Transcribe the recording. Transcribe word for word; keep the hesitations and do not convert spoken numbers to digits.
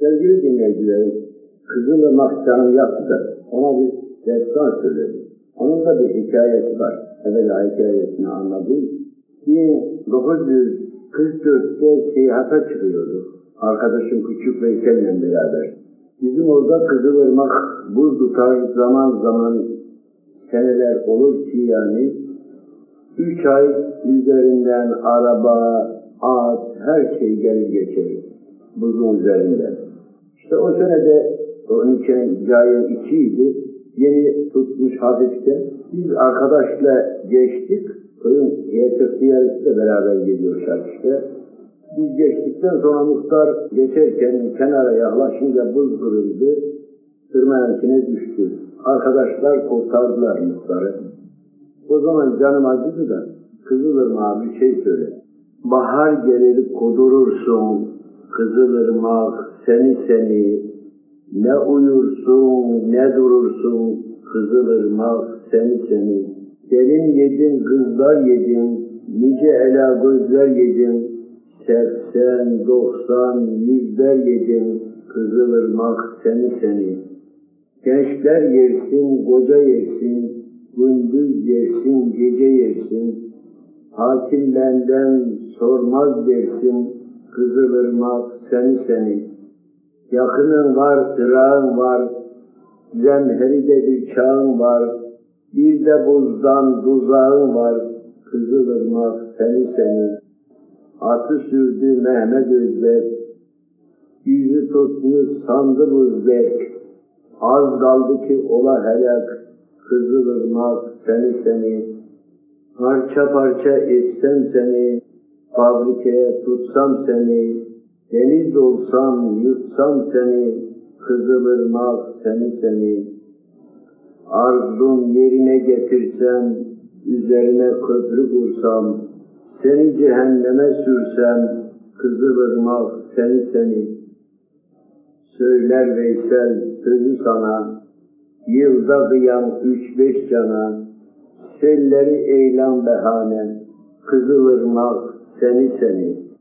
Sevgili dinleyicilerim, Kızılırmak canım yaktı da ona bir destan söyledim. Onun da bir hikayesi var. Evvela hikayesini anladım. bin dokuz yüz kırk dörtte seyahata çıkıyorduk. Arkadaşım Küçük Veysel'le beraber. Bizim orada Kızılırmak buz tutar, zaman zaman seneler olur ki yani üç ay üzerinden araba, at, her şey gelir geçer buzun üzerinden. İşte o senede onun için ayın ikiydi. Yeni tutmuş hafifte. Biz arkadaşla geçtik. Köyün yetkisi yarısı da beraber gidiyor şarkışta. Biz geçtikten sonra muhtar geçerken kenara yaklaşınca buz kırıldı. Tırmanın içine düştü. Arkadaşlar kurtardılar muhtarı. O zaman canım acıdı da Kızılırmak'a bir şey söyle. Bahar gelir kudurursun Kızılırmak seni seni, ne uyursun ne durursun Kızılırmak seni seni. Gelin yedin kızlar yedin, nice ela gözler yedin, seksen doksan yüzler yedin Kızılırmak seni seni. Gençler yersin, koca yersin, gündüz yersin, gece yersin. Hakim benden sormaz dersin, Kızılırmak seni seni. Yakının var, ırağın var, zemheride bir çağın var, bir de buzdan tuzağın var, Kızılırmak seni seni. Atı sürdü Mehmet Özbek, yüzü tutmuş sandı buzbek, az kaldı ki ola helak, Kızılırmak seni seni. Parça parça etsem seni, fabrikaya tutsam seni, deniz olsam yutsam seni, Kızılırmak seni seni. Arzum yerine getirsem, üzerine köprü kursam, seni cehenneme sürsem, Kızılırmak seni seni. Söyler Veysel sözü sana, yılda kıyam üç beş cana, selleri eylem behane, Kızılırmak seni seni.